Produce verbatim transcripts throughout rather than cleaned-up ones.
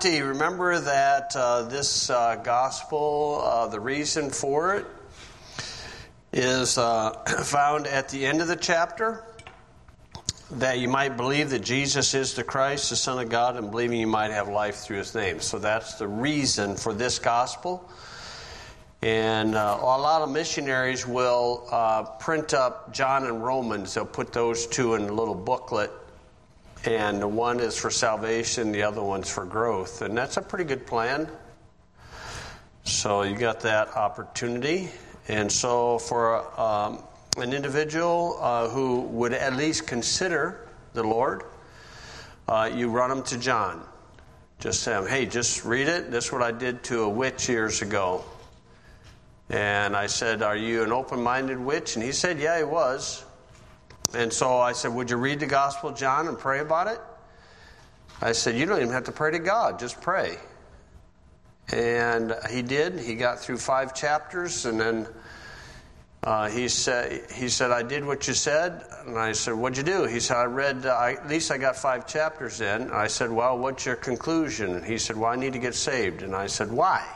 twenty, remember that uh, this uh, gospel, uh, the reason for it is uh, found at the end of the chapter, that you might believe that Jesus is the Christ, the Son of God, and believing you might have life through his name. So that's the reason for this gospel. And uh, a lot of missionaries will uh, print up John and Romans. They'll put those two in a little booklet. And the one is for salvation, the other one's for growth. And that's a pretty good plan. So you got that opportunity. And so for um, an individual uh, who would at least consider the Lord, uh, you run them to John. Just say, hey, just read it. This is what I did to a witch years ago. And I said, are you an open-minded witch? And he said, yeah, he was. And so I said, would you read the Gospel of John and pray about it? I said, you don't even have to pray to God, just pray. And he did. He got through five chapters, and then uh, he said, he said, I did what you said. And I said, what'd you do? He said, I read, uh, I, at least I got five chapters in. And I said, well, what's your conclusion? And he said, well, I need to get saved. And I said, why?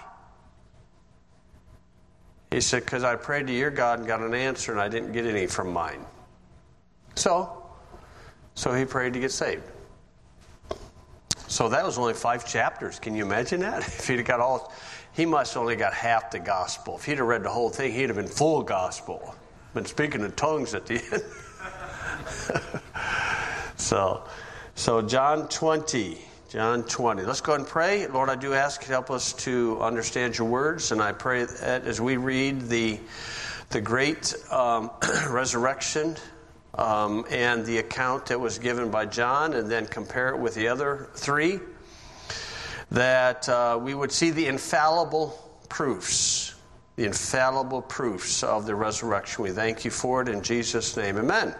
He said, because I prayed to your God and got an answer, and I didn't get any from mine. So, so he prayed to get saved. So that was only five chapters. Can you imagine that? If he'd have got all, he must have only got half the gospel. If he'd have read the whole thing, he'd have been full gospel. Been speaking in tongues at the end. so, so John twenty. John twenty. Let's go ahead and pray. Lord, I do ask you to help us to understand your words, and I pray that as we read the the great um, resurrection um, and the account that was given by John, and then compare it with the other three, that uh, we would see the infallible proofs, the infallible proofs of the resurrection. We thank you for it in Jesus' name. Amen.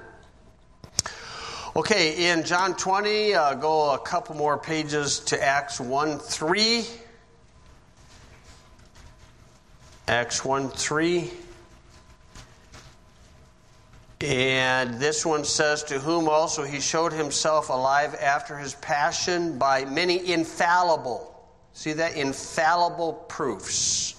Okay, in John twenty, uh, go a couple more pages to Acts one three. Acts one three. And this one says, to whom also he showed himself alive after his passion by many infallible. See that? Infallible proofs.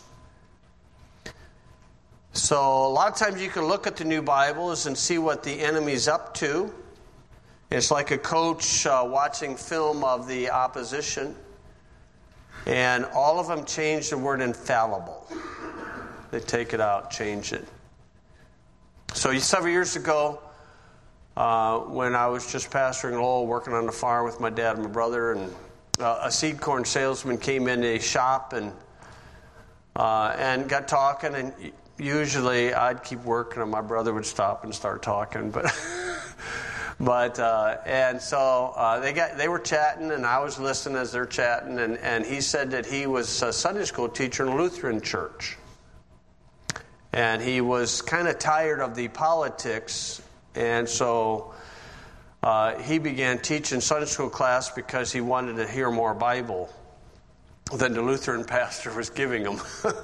So a lot of times you can look at the new Bibles and see what the enemy's up to. It's like a coach uh, watching film of the opposition. And all of them change the word infallible. They take it out, change it. So several years ago, uh, when I was just pastoring Lowell, working on the farm with my dad and my brother, and uh, a seed corn salesman came into a shop and uh, and got talking. And usually I'd keep working, and my brother would stop and start talking, but. But uh, and so uh, they got they were chatting, and I was listening as they're chatting, and, and he said that he was a Sunday school teacher in a Lutheran church, and he was kind of tired of the politics, and so uh, he began teaching Sunday school class because he wanted to hear more Bible than the Lutheran pastor was giving him.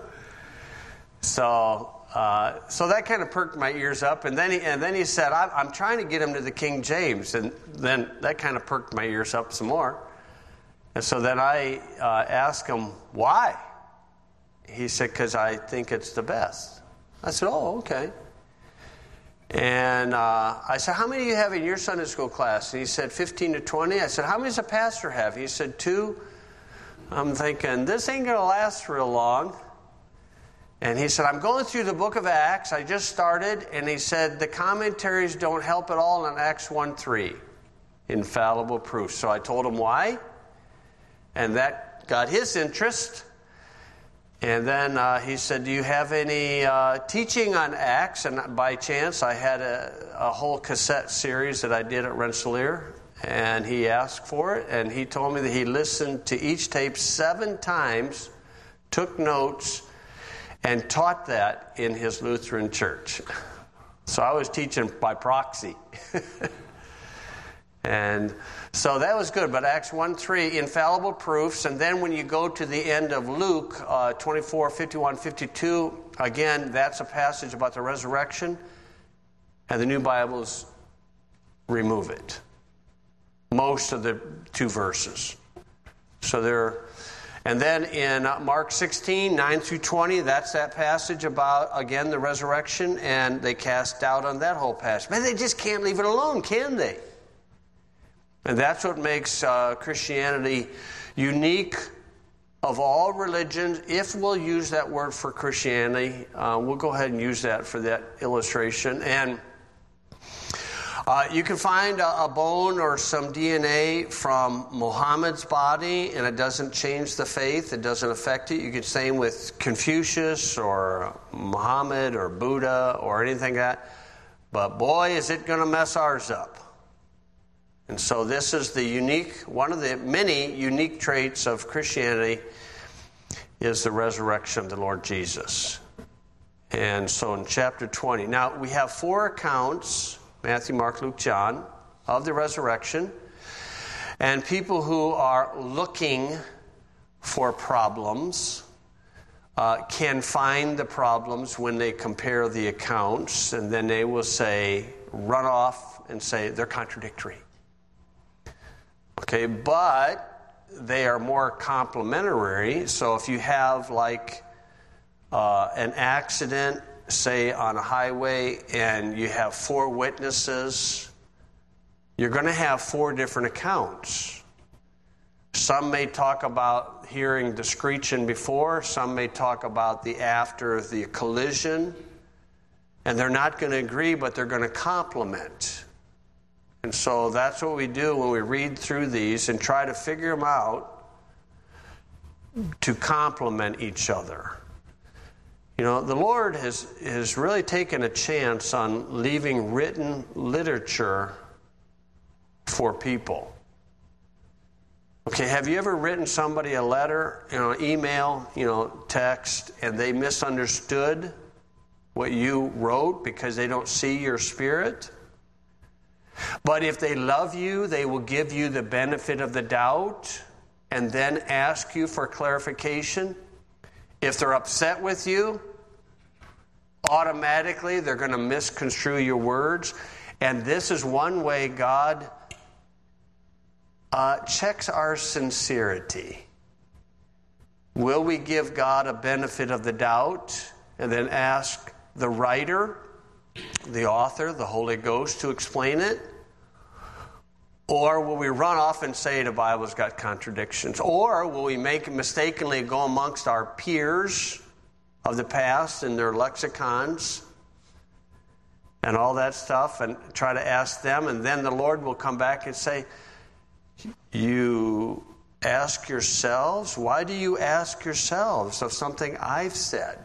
so. Uh, so that kind of perked my ears up, and then he and then he said, I'm, "I'm trying to get him to the King James," and then that kind of perked my ears up some more. And so then I uh, asked him why. He said, "Because I think it's the best." I said, "Oh, okay." And uh, I said, "How many do you have in your Sunday school class?" And he said, fifteen to twenty. I said, "How many does a pastor have?" He said, two. I'm thinking, this ain't going to last real long. And he said, I'm going through the book of Acts. I just started. And he said, the commentaries don't help at all in Acts one three. Infallible proof. So I told him why. And that got his interest. And then uh, he said, do you have any uh, teaching on Acts? And by chance, I had a, a whole cassette series that I did at Rensselaer. And he asked for it. And he told me that he listened to each tape seven times, took notes, and taught that in his Lutheran church. So I was teaching by proxy. And so that was good. But Acts one three, infallible proofs. And then when you go to the end of Luke uh, twenty-four, fifty-one, fifty-two, again, that's a passage about the resurrection. And the New Bibles remove it. Most of the two verses. So they're, and then in Mark sixteen, nine through twenty, that's that passage about, again, the resurrection, and they cast doubt on that whole passage. But they just can't leave it alone, can they? And that's what makes uh, Christianity unique of all religions. If we'll use that word for Christianity, uh, we'll go ahead and use that for that illustration. And uh, you can find a, a bone or some D N A from Muhammad's body, and it doesn't change the faith. It doesn't affect it. You could say with Confucius or Muhammad or Buddha or anything like that. But boy, is it going to mess ours up. And so this is the unique, one of the many unique traits of Christianity is the resurrection of the Lord Jesus. And so in chapter twenty, now we have four accounts, Matthew, Mark, Luke, John, of the resurrection. And people who are looking for problems uh, can find the problems when they compare the accounts, and then they will say, run off and say they're contradictory. Okay, but they are more complementary. So if you have like uh, an accident, say on a highway, and you have four witnesses, you're going to have four different accounts. Some may talk about hearing the screeching before, some may talk about the after the collision, and they're not going to agree, but they're going to complement. And so that's what we do when we read through these and try to figure them out to complement each other. You know, the Lord has, has really taken a chance on leaving written literature for people. Okay, have you ever written somebody a letter, you know, email, you know, text, and they misunderstood what you wrote because they don't see your spirit? But if they love you, they will give you the benefit of the doubt and then ask you for clarification. If they're upset with you, automatically they're going to misconstrue your words. And this is one way God uh, checks our sincerity. Will we give God a benefit of the doubt and then ask the writer, the author, the Holy Ghost to explain it? Or will we run off and say the Bible's got contradictions? Or will we make mistakenly go amongst our peers of the past and their lexicons and all that stuff and try to ask them, and then the Lord will come back and say, you ask yourselves? Why do you ask yourselves of something I've said?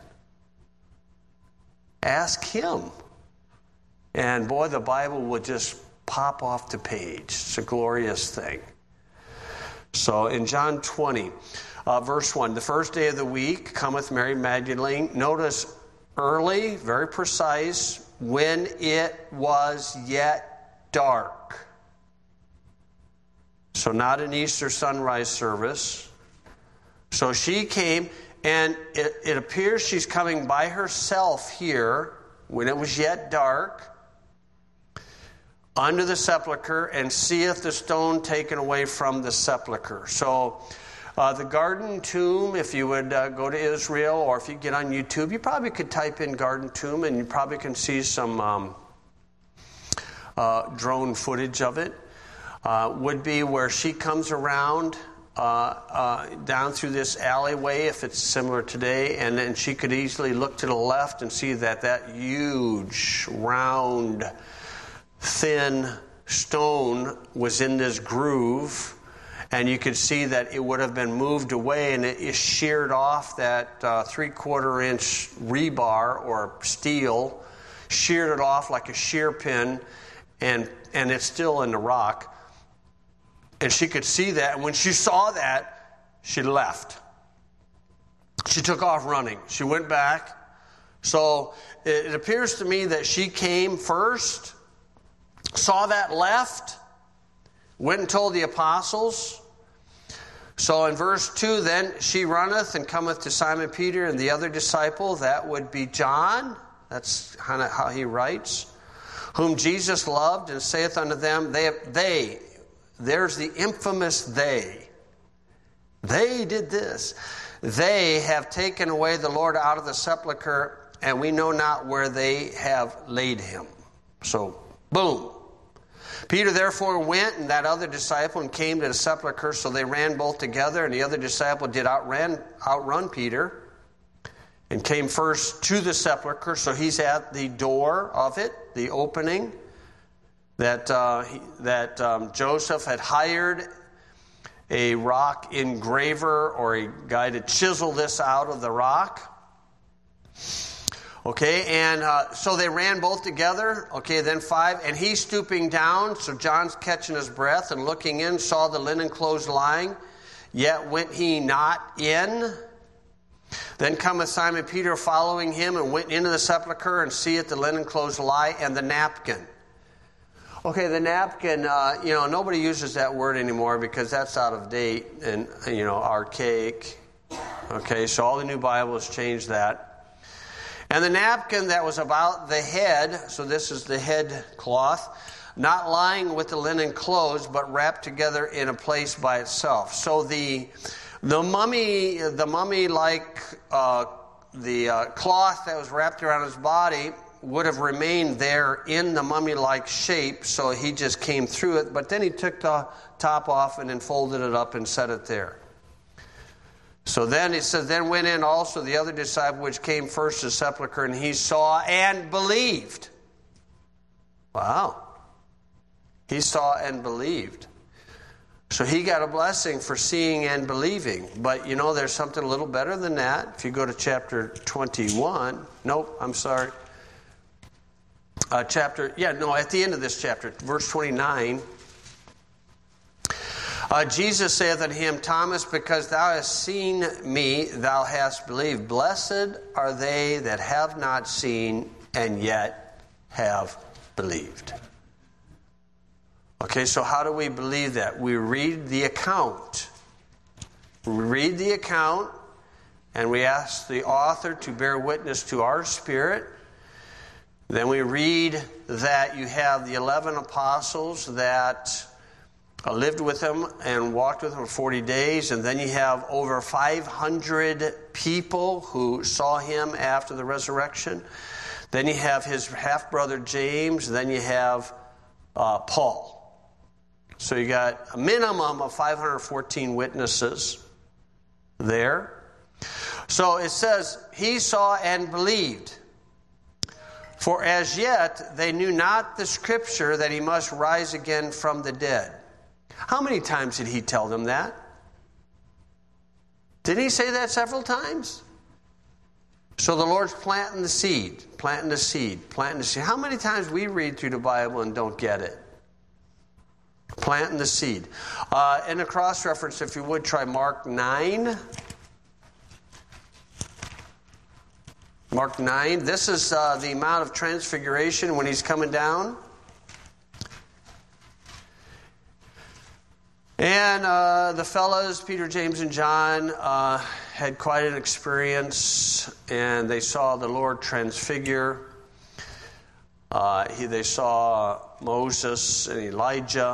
Ask Him. And boy, the Bible will just pop off the page. It's a glorious thing. So in John twenty, uh, verse one, the first day of the week cometh Mary Magdalene. Notice early, very precise, when it was yet dark. So not an Easter sunrise service. So she came, and it, it appears she's coming by herself here when it was yet dark, unto the sepulchre, and seeth the stone taken away from the sepulchre. So uh, the garden tomb, if you would uh, go to Israel, or if you get on YouTube, you probably could type in garden tomb, and you probably can see some um, uh, drone footage of it. Uh, would be where she comes around uh, uh, down through this alleyway, if it's similar today, and then she could easily look to the left and see that that huge, round, thin stone was in this groove, and you could see that it would have been moved away, and it is sheared off that uh, three-quarter inch rebar or steel, sheared it off like a shear pin, and and it's still in the rock. And she could see that, and when she saw that, she left. She took off running. She went back. So it appears to me that she came first, saw that, left, went and told the apostles. So in verse two, then she runneth and cometh to Simon Peter and the other disciple. That would be John. That's kind of how he writes. Whom Jesus loved, and saith unto them, they, they there's the infamous they. They did this. They have taken away the Lord out of the sepulchre, and we know not where they have laid him. So, boom. Peter therefore went, and that other disciple, and came to the sepulchre. So they ran both together, and the other disciple did outran, outrun Peter, and came first to the sepulchre. So he's at the door of it, the opening that uh, he, that um, Joseph had hired a rock engraver or a guy to chisel this out of the rock. Okay, and uh, so they ran both together. Okay, then five, and he stooping down, so John's catching his breath, and looking in, saw the linen clothes lying, yet went he not in. Then cometh Simon Peter following him, and went into the sepulchre, and seeth the linen clothes lie, and the napkin. Okay, the napkin, uh, you know, nobody uses that word anymore because that's out of date and, you know, archaic. Okay, so all the new Bibles change that. And the napkin that was about the head, so this is the head cloth, not lying with the linen clothes, but wrapped together in a place by itself. So the the mummy, the mummy-like uh, the uh, cloth that was wrapped around his body would have remained there in the mummy-like shape, so he just came through it. But then he took the top off and then folded it up and set it there. So then it says, then went in also the other disciple which came first to the sepulchre, and he saw and believed. Wow. He saw and believed. So he got a blessing for seeing and believing. But you know, there's something a little better than that. If you go to chapter twenty-one, nope, I'm sorry. Uh, chapter, yeah, no, at the end of this chapter, verse twenty-nine. Uh, Jesus saith unto him, Thomas, because thou hast seen me, thou hast believed. Blessed are they that have not seen and yet have believed. Okay, so how do we believe that? We read the account. We read the account, and we ask the author to bear witness to our spirit. Then we read that you have the eleven apostles that I lived with him and walked with him for forty days, and then you have over five hundred people who saw him after the resurrection. Then you have his half-brother James, then you have uh, Paul. So you got a minimum of five hundred fourteen witnesses there. So it says, he saw and believed. For as yet they knew not the scripture that he must rise again from the dead. How many times did he tell them that? Didn't he say that several times? So the Lord's planting the seed, planting the seed, planting the seed. How many times we read through the Bible and don't get it? Planting the seed. Uh, in a cross-reference, if you would, try Mark nine. Mark nine. This is uh, the Mount of Transfiguration when he's coming down. And uh, the fellas, Peter, James, and John, uh, had quite an experience, and they saw the Lord transfigure. Uh, he, they saw Moses and Elijah.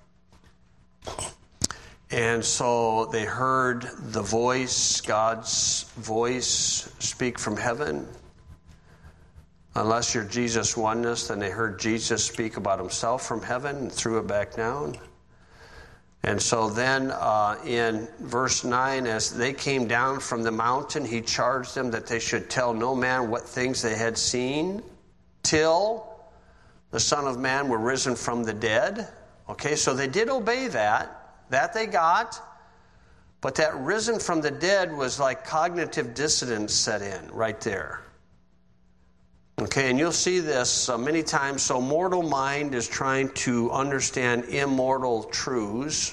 And so they heard the voice, God's voice, speak from heaven. Unless you're Jesus oneness, then they heard Jesus speak about himself from heaven and threw it back down. And so then uh, in verse nine, as they came down from the mountain, he charged them that they should tell no man what things they had seen till the Son of Man were risen from the dead. Okay, so they did obey that. That they got. But that risen from the dead was like cognitive dissonance set in right there. Okay, and you'll see this uh, many times. So mortal mind is trying to understand immortal truths.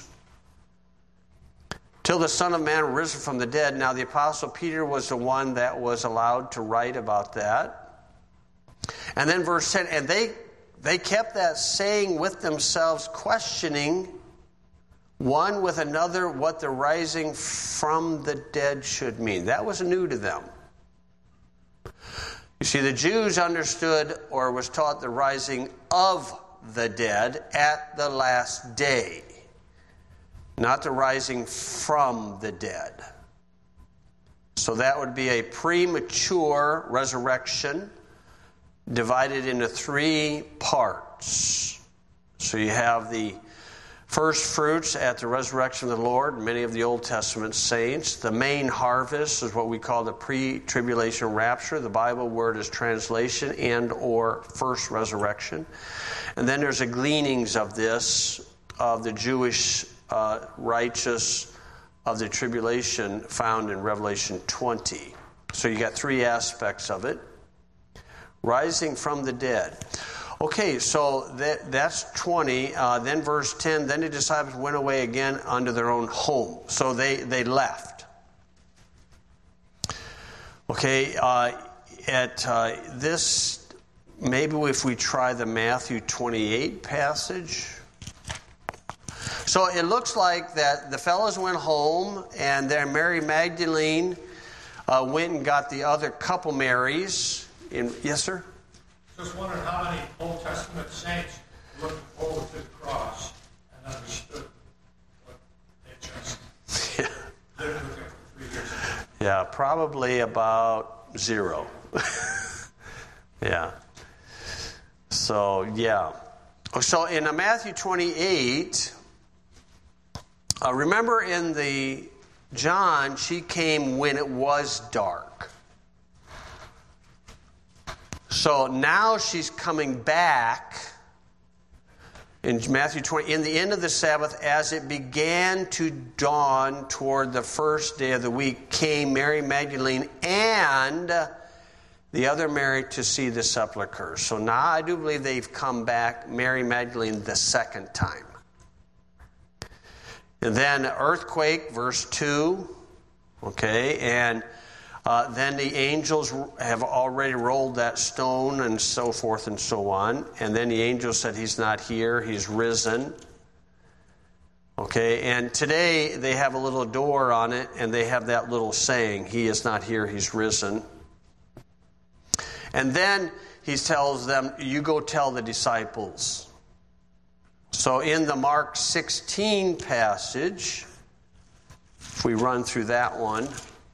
Till the Son of Man risen from the dead. Now the Apostle Peter was the one that was allowed to write about that. And then verse ten, and they they kept that saying with themselves, questioning one with another what the rising from the dead should mean. That was new to them. You see, the Jews understood or was taught the rising of the dead at the last day. not the rising from the dead. So that would be a premature resurrection divided into three parts. So you have the first fruits at the resurrection of the Lord, many of the Old Testament saints. The main harvest is what we call the pre-tribulation rapture. The Bible word is translation and or first resurrection. And then there's the gleanings of this, of the Jewish uh, righteous of the tribulation found in Revelation twenty. So you got three aspects of it. Rising from the dead. Okay, so that, that's twenty. Uh, then verse ten, then the disciples went away again unto their own home. So they, they left. Okay, uh, at uh, this, maybe if we try the Matthew twenty-eight passage. So it looks like that the fellows went home, and then Mary Magdalene uh, went and got the other couple Marys. In, yes, sir? Just wondering how many Old Testament saints looked forward to the cross and understood what they just lived with it for three years. Yeah, probably about zero. Yeah. So, yeah. So in uh, Matthew twenty-eight, uh, remember in the John, she came when it was dark. So now she's coming back in Matthew twenty, in the end of the Sabbath, as it began to dawn toward the first day of the week, came Mary Magdalene and the other Mary to see the sepulchre. So now I do believe they've come back, Mary Magdalene, the second time. And then earthquake, verse two, okay, and Uh, then the angels have already rolled that stone and so forth and so on. And then the angel said, he's not here, he's risen. Okay, and today they have a little door on it, and they have that little saying, he is not here, he's risen. And then he tells them, you go tell the disciples. So in the Mark sixteen passage, if we run through that one,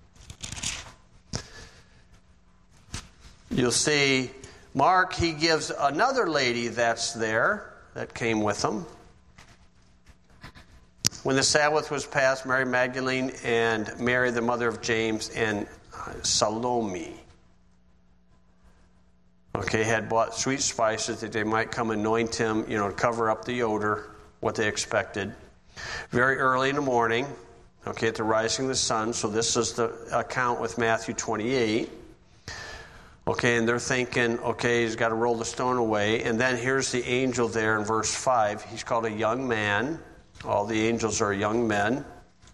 you'll see Mark, he gives another lady that's there, that came with him. When the Sabbath was passed, Mary Magdalene and Mary, the mother of James, and Salome, okay, had bought sweet spices that they might come anoint him, you know, to cover up the odor, what they expected. Very early in the morning, okay, at the rising of the sun. So this is the account with Matthew twenty-eight. Okay, and they're thinking, okay, he's got to roll the stone away. And then here's the angel there in verse five. He's called a young man. All the angels are young men.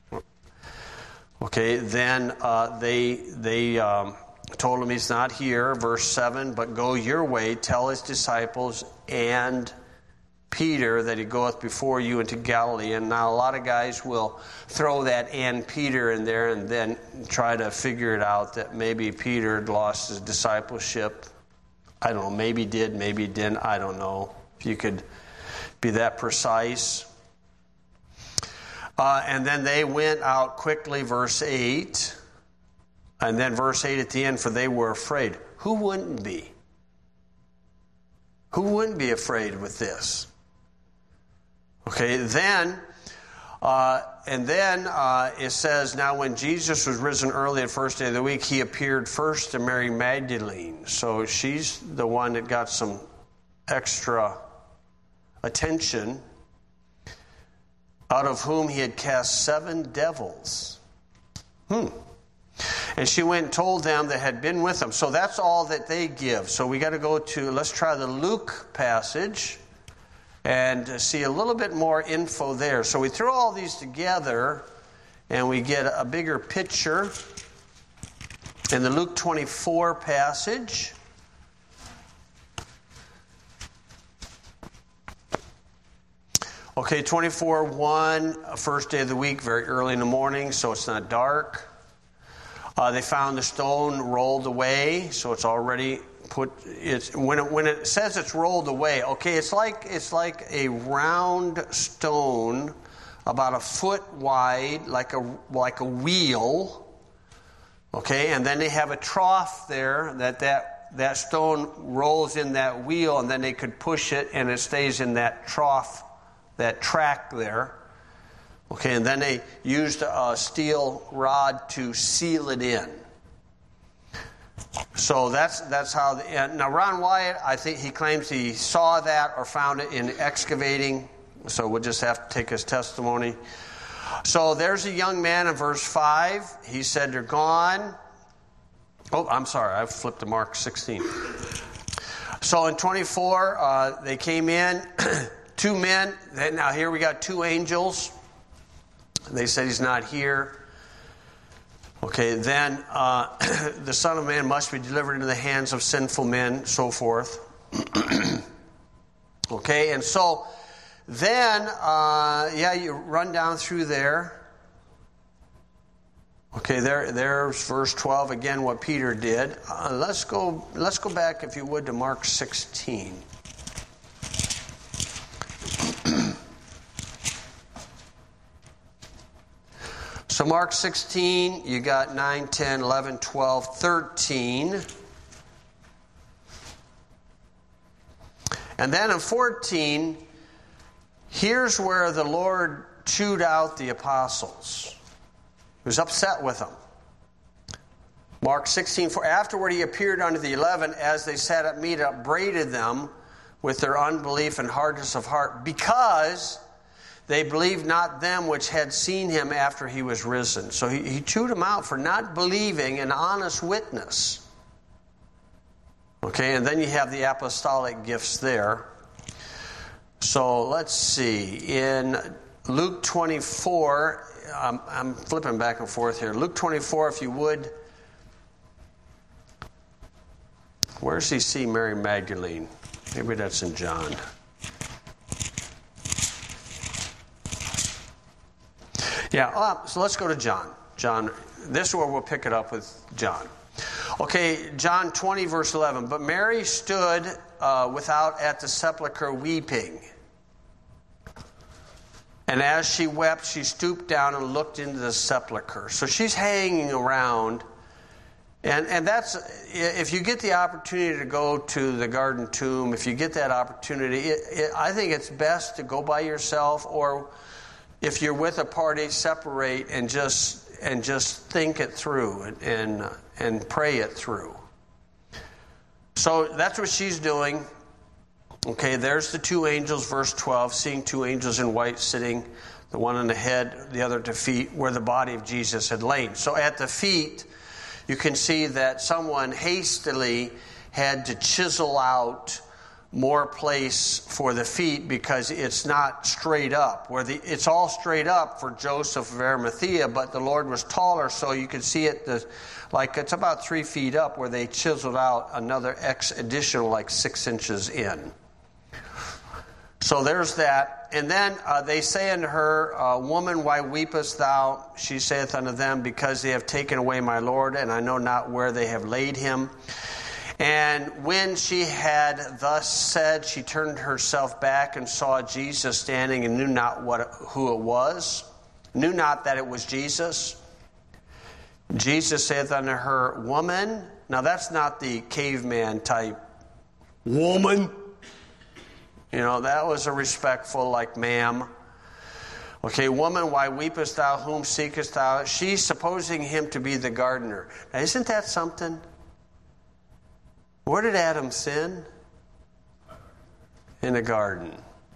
Okay, then uh, they they um, told him he's not here. Verse seven, but go your way, tell his disciples and Peter that he goeth before you into Galilee. And now a lot of guys will throw that and Peter in there and then try to figure it out that maybe Peter had lost his discipleship. I don't know, maybe did, maybe didn't, I don't know. If you could be that precise. Uh, and then they went out quickly, verse eight. And then verse eight at the end, for they were afraid. Who wouldn't be? Who wouldn't be afraid with this? Okay, then, uh, and then uh, it says, now when Jesus was risen early the first day of the week, he appeared first to Mary Magdalene. So she's the one that got some extra attention, out of whom he had cast seven devils. Hmm. And she went and told them that had been with him. So that's all that they give. So we got to go to, let's try the Luke passage and see a little bit more info there. So we throw all these together and we get a bigger picture in the Luke twenty-four passage. Okay, twenty-four one, first day of the week, very early in the morning, so it's not dark. Uh, they found the stone rolled away, so it's already put. It's when it when it says it's rolled away. Okay, it's like it's like a round stone about a foot wide, like a like a wheel. Okay, and then they have a trough there that that, that stone rolls in that wheel, and then they could push it, and it stays in that trough, that track there. Okay, and then they used a steel rod to seal it in. So that's that's how. The, and now Ron Wyatt, I think he claims he saw that or found it in excavating. So we'll just have to take his testimony. So there's a young man in verse five. He said they're gone. Oh, I'm sorry. I flipped to Mark sixteen. So in twenty-four, uh, they came in. Two men. Now here we got two angels. They said he's not here. Okay, then uh, the Son of Man must be delivered into the hands of sinful men, so forth. Okay, and so then, uh, yeah, you run down through there. Okay, there, there's verse twelve again. What Peter did. Uh, let's go. Let's go back, if you would, to Mark sixteen. So Mark sixteen, you got nine, ten, eleven, twelve, thirteen. And then in fourteen, here's where the Lord chewed out the apostles. He was upset with them. Mark sixteen, for afterward he appeared unto the eleven as they sat at meat, upbraided them with their unbelief and hardness of heart, because they believed not them which had seen him after he was risen. So he, he chewed them out for not believing an honest witness. Okay, and then you have the apostolic gifts there. So let's see. In Luke twenty-four, I'm, I'm flipping back and forth here. Luke twenty-four, if you would. Where does he see Mary Magdalene? Maybe that's in John. Yeah, uh, so let's go to John. John, this is where we'll pick it up with John. Okay, John twenty, verse eleven. But Mary stood uh, without at the sepulchre weeping. And as she wept, she stooped down and looked into the sepulchre. So she's hanging around. And and that's, if you get the opportunity to go to the garden tomb, if you get that opportunity, it, it, I think it's best to go by yourself, or if you're with a party, separate and just and just think it through and and, and pray it through. So that's what she's doing. Okay, there's the two angels, verse twelve, seeing two angels in white sitting, the one on the head, the other at the feet, where the body of Jesus had lain. So at the feet, you can see that someone hastily had to chisel out more place for the feet, because it's not straight up. Where the it's all straight up for Joseph of Arimathea, but the Lord was taller, so you can see it the, like it's about three feet up, where they chiseled out another X additional, like six inches in. So there's that. And then uh, they say unto her, uh, Woman, why weepest thou? She saith unto them, Because they have taken away my Lord, and I know not where they have laid him. And when she had thus said, she turned herself back and saw Jesus standing, and knew not what who it was, knew not that it was Jesus. Jesus saith unto her, Woman. Now that's not the caveman type, woman. You know, that was a respectful, like, ma'am. Okay, woman, why weepest thou? Whom seekest thou? She's supposing him to be the gardener. Now, isn't that something? Where did Adam sin? In a garden.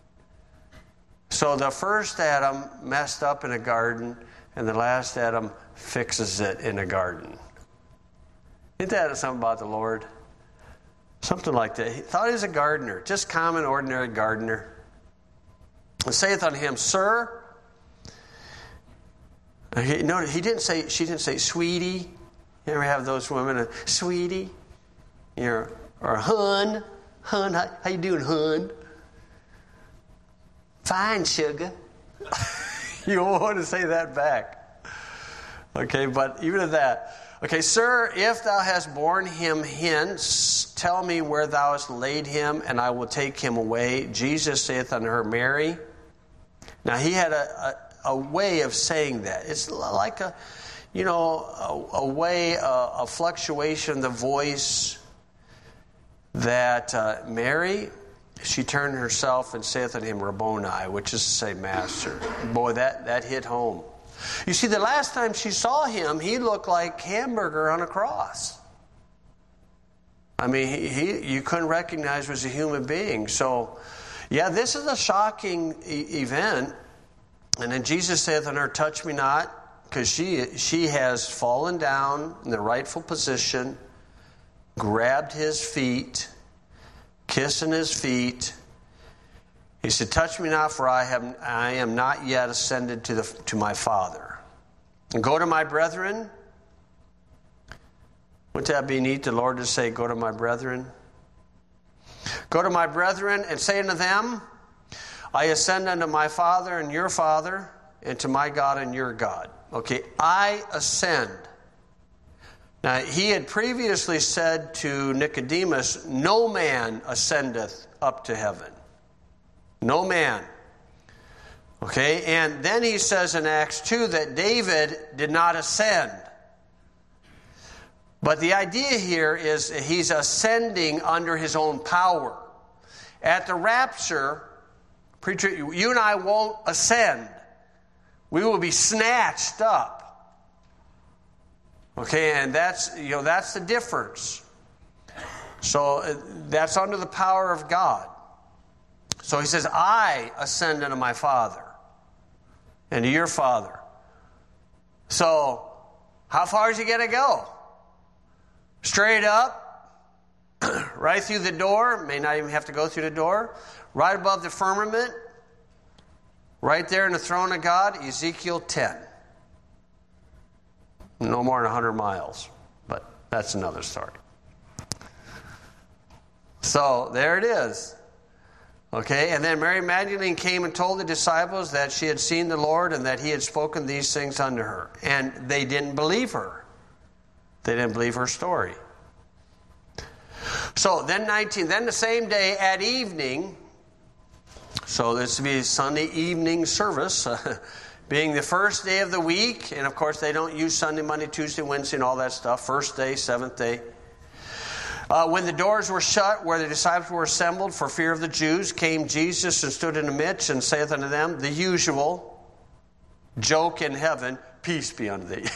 So the first Adam messed up in a garden, and the last Adam fixes it in a garden. Isn't that something about the Lord? Something like that. He thought he was a gardener, just common, ordinary gardener. And saith unto him, Sir. He, no, he didn't say. She didn't say, Sweetie. You ever have those women, uh, Sweetie, you know, or Hun, Hun, how, how you doing, Hun? Fine, sugar. You won't want to say that back. Okay, but even at that. Okay, Sir, if thou hast borne him hence, tell me where thou hast laid him, and I will take him away. Jesus saith unto her, Mary. Now he had a, a way of saying that. It's like a, you know, a, a way, a, a fluctuation of the voice that uh, Mary, she turned herself and saith unto him, Rabboni, which is to say, Master. Boy, that, that hit home. You see, the last time she saw him, he looked like Hamburger on a cross. I mean, he, he you couldn't recognize was a human being. So, yeah, this is a shocking e- event. And then Jesus saith unto her, touch me not, because she she has fallen down in the rightful position, grabbed his feet, kissing his feet. He said, touch me not, for I have I am not yet ascended to the to my Father. And go to my brethren. Wouldn't that be neat, the Lord to say, go to my brethren? Go to my brethren and say unto them, I ascend unto my Father and your Father, and to my God and your God. Okay, I ascend. Now, he had previously said to Nicodemus, no man ascendeth up to heaven. No man. Okay, and then he says in Acts two that David did not ascend. But the idea here is he's ascending under his own power. At the rapture, preacher, you and I won't ascend. We will be snatched up. Okay, and that's, you know, that's the difference. So that's under the power of God. So he says, I ascend unto my Father and to your Father. So how far is he going to go? Straight up, right through the door, may not even have to go through the door, right above the firmament, right there in the throne of God, Ezekiel ten. No more than one hundred miles, but that's another story. So there it is. Okay, and then Mary Magdalene came and told the disciples that she had seen the Lord and that he had spoken these things unto her. And they didn't believe her. They didn't believe her story. So then nineteen, then the same day at evening, so this would be Sunday evening service, uh, being the first day of the week, and of course they don't use Sunday, Monday, Tuesday, Wednesday, and all that stuff. First day, seventh day. Uh, when the doors were shut, where the disciples were assembled for fear of the Jews, came Jesus and stood in the midst and saith unto them, the usual joke in heaven, peace be unto thee.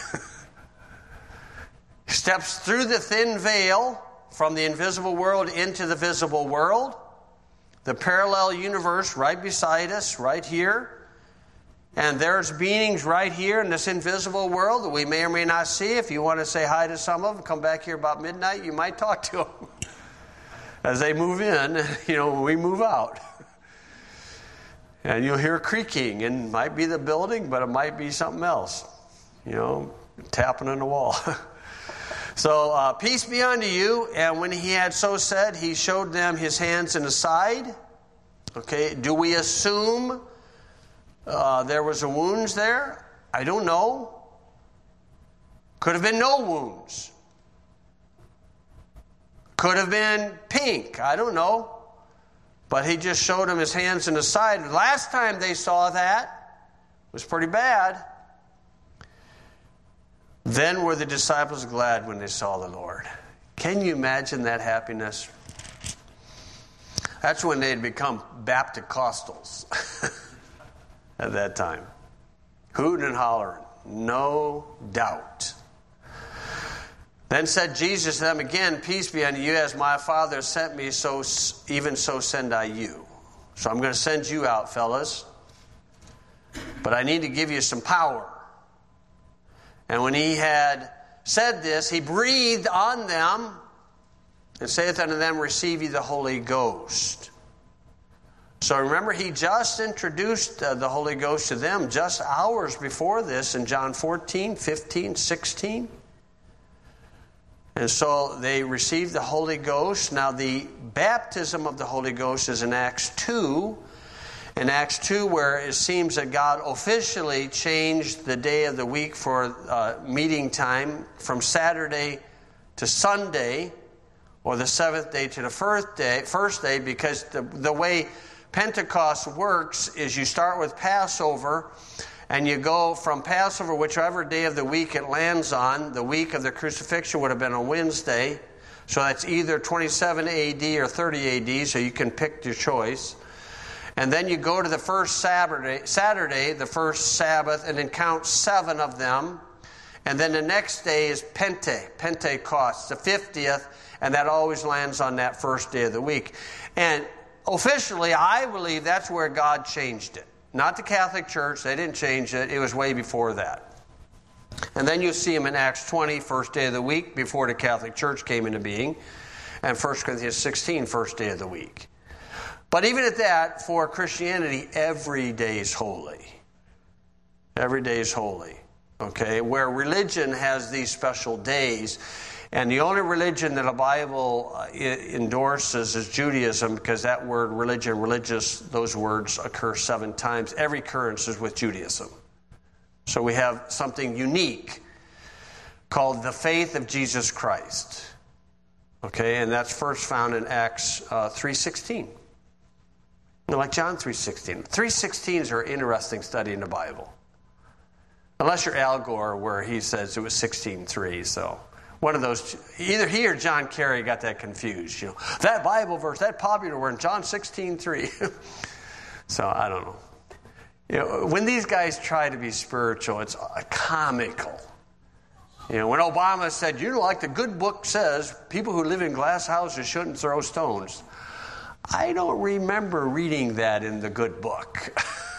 Steps through the thin veil from the invisible world into the visible world. The parallel universe right beside us, right here. And there's beings right here in this invisible world that we may or may not see. If you want to say hi to some of them, come back here about midnight, you might talk to them. As they move in, you know, when we move out. And you'll hear creaking, and it might be the building, but it might be something else. You know, tapping on the wall. So, uh, peace be unto you. And when he had so said, he showed them his hands and his side. Okay, do we assume uh, there was a wounds there? I don't know. Could have been no wounds. Could have been pink. I don't know. But he just showed them his hands and his side. Last time they saw that, it was pretty bad. Then were the disciples glad when they saw the Lord. Can you imagine that happiness? That's when they had become Baptist-costals at that time. Hooting and hollering, no doubt. Then said Jesus to them again, peace be unto you, as my Father sent me, so even so send I you. So I'm going to send you out, fellas. But I need to give you some power. And when he had said this, he breathed on them and saith unto them, receive ye the Holy Ghost. So remember, he just introduced uh, the Holy Ghost to them just hours before this in John fourteen, fifteen, sixteen. And so they received the Holy Ghost. Now the baptism of the Holy Ghost is in Acts two. In Acts two, where it seems that God officially changed the day of the week for uh, meeting time from Saturday to Sunday, or the seventh day to the first day, first day, because the, the way Pentecost works is you start with Passover, and you go from Passover, whichever day of the week it lands on. The week of the crucifixion would have been a Wednesday. So that's either twenty-seven A D or thirty A D, so you can pick your choice. And then you go to the first Saturday, Saturday, the first Sabbath, and then count seven of them. And then the next day is Pente, Pentecost, the fiftieth, and that always lands on that first day of the week. And officially, I believe that's where God changed it. Not the Catholic Church, they didn't change it. It was way before that. And then you see him in Acts twenty, first day of the week, before the Catholic Church came into being. And First Corinthians sixteen, first day of the week. But even at that, for Christianity, every day is holy. Every day is holy. Okay? Where religion has these special days. And the only religion that the Bible endorses is Judaism, because that word religion, religious, those words occur seven times. Every occurrence is with Judaism. So we have something unique called the faith of Jesus Christ. Okay, and that's first found in Acts uh, three sixteen. Like John three sixteen. three sixteens are an interesting study in the Bible. Unless you're Al Gore, where he says it was sixteen three. So one of those, either he or John Kerry got that confused. You know, that Bible verse, that popular word, John sixteen three. So I don't know. You know, when these guys try to be spiritual, it's comical. You know, when Obama said, you know, like the good book says, people who live in glass houses shouldn't throw stones. I don't remember reading that in the good book.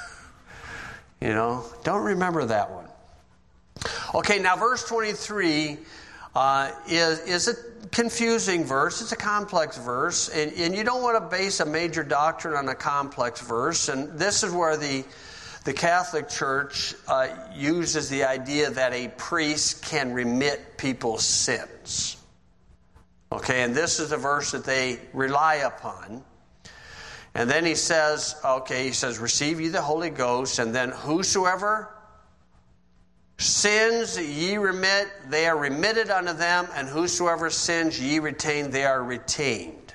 You know, don't remember that one. Okay, now verse twenty-three uh, is, is a confusing verse. It's a complex verse, and, and you don't want to base a major doctrine on a complex verse. And this is where the, the Catholic Church uh, uses the idea that a priest can remit people's sins. Okay, and this is a verse that they rely upon. And then he says, okay, he says, receive ye the Holy Ghost, and then whosoever sins ye remit, they are remitted unto them, and whosoever sins ye retain, they are retained.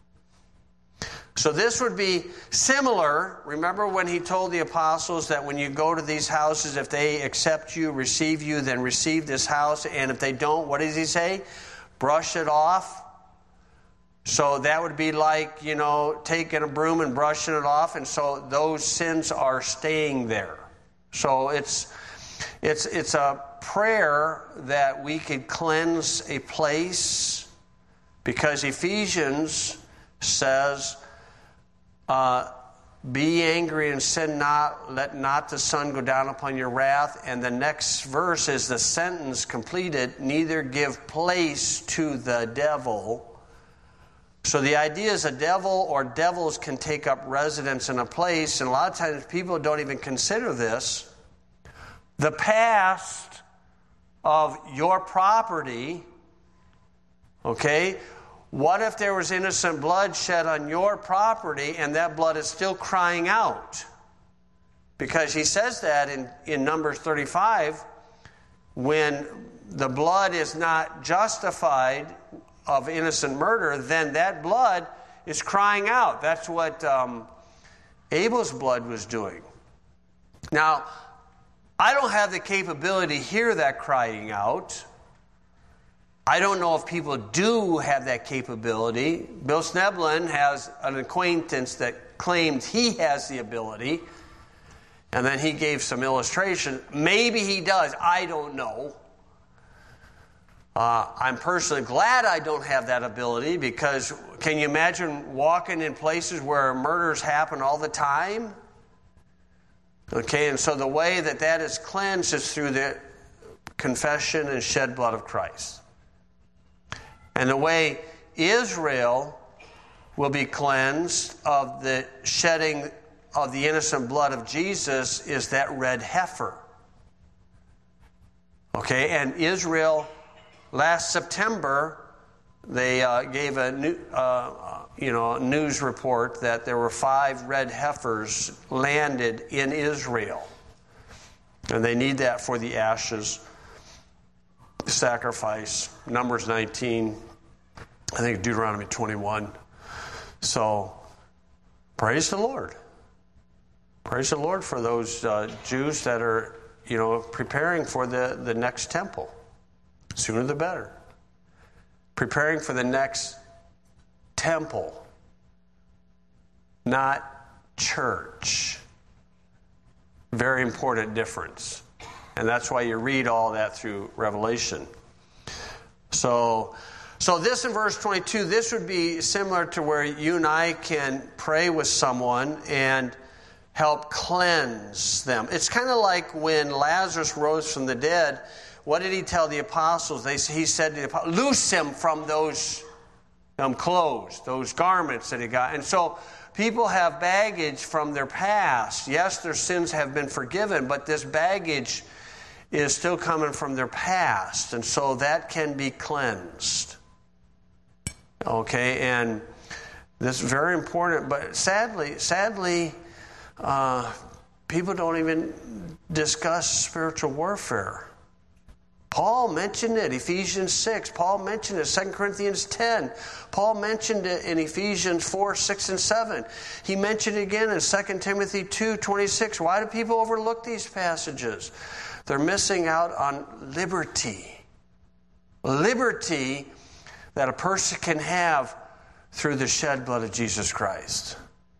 So this would be similar. Remember when he told the apostles that when you go to these houses, if they accept you, receive you, then receive this house, and if they don't, what does he say? Brush it off. So that would be like, you know, taking a broom and brushing it off, and so those sins are staying there. So it's it's it's a prayer that we could cleanse a place, because Ephesians says, uh, be angry and sin not, let not the sun go down upon your wrath. And the next verse is the sentence completed, neither give place to the devil. So the idea is a devil or devils can take up residence in a place, and a lot of times people don't even consider this. The past of your property, okay, what if there was innocent blood shed on your property and that blood is still crying out? Because he says that in, in Numbers thirty-five, when the blood is not justified of innocent murder, then that blood is crying out. That's what um, Abel's blood was doing. Now, I don't have the capability to hear that crying out. I don't know if people do have that capability. Bill Sneblin has an acquaintance that claimed he has the ability, and then he gave some illustration. Maybe he does. I don't know. Uh, I'm personally glad I don't have that ability, because can you imagine walking in places where murders happen all the time? Okay, and so the way that that is cleansed is through the confession and shed blood of Christ. And the way Israel will be cleansed of the shedding of the innocent blood of Jesus is that red heifer. Okay, and Israel, last September, they uh, gave a new, uh, you know, news report that there were five red heifers landed in Israel. And they need that for the ashes sacrifice. Numbers nineteen, I think Deuteronomy twenty-one. So, praise the Lord. Praise the Lord for those uh, Jews that are, you know, preparing for the, the next temple. Sooner the better. Preparing for the next temple, not church. Very important difference. And that's why you read all that through Revelation. So, so this in verse twenty-two, this would be similar to where you and I can pray with someone and help cleanse them. It's kind of like when Lazarus rose from the dead. What did he tell the apostles? They, he said to the apostles, loose him from those um, clothes, those garments that he got. And so people have baggage from their past. Yes, their sins have been forgiven, but this baggage is still coming from their past. And so that can be cleansed. Okay, and this is very important. But sadly, sadly, uh, people don't even discuss spiritual warfare. Paul mentioned it, Ephesians six. Paul mentioned it, Second Corinthians ten. Paul mentioned it in Ephesians four, six, and seven. He mentioned it again in Second Timothy two, twenty-six. Why do people overlook these passages? They're missing out on liberty. Liberty that a person can have through the shed blood of Jesus Christ.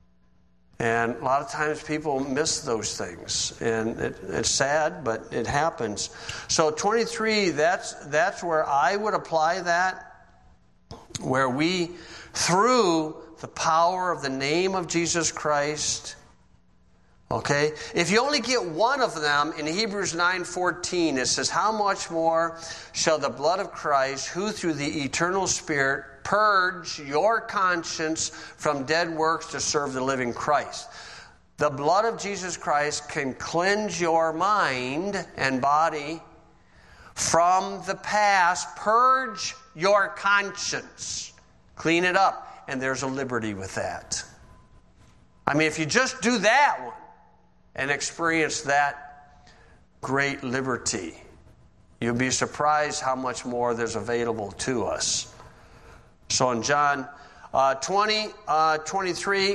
And a lot of times people miss those things. And it, it's sad, but it happens. So twenty-three, that's that's where I would apply that. Where we, through the power of the name of Jesus Christ, okay? If you only get one of them, in Hebrews nine fourteen, it says, how much more shall the blood of Christ, who through the eternal Spirit purge your conscience from dead works to serve the living Christ. The blood of Jesus Christ can cleanse your mind and body from the past. Purge your conscience. Clean it up. And there's a liberty with that. I mean, if you just do that one and experience that great liberty, you'll be surprised how much more there's available to us. So in John uh, twenty, uh, twenty-three,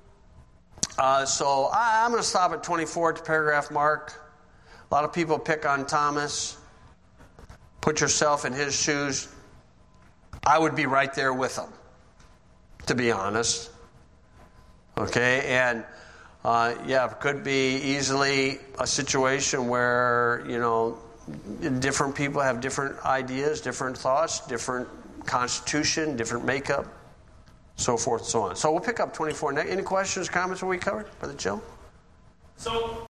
uh, so I, I'm going to stop at twenty-four at the paragraph mark. A lot of people pick on Thomas. Put yourself in his shoes. I would be right there with him, to be honest. Okay, and uh, yeah, it could be easily a situation where, you know, different people have different ideas, different thoughts, different constitution, different makeup, so forth and so on. So we'll pick up twenty-four next. Any questions, comments, what we covered? Brother Joe? So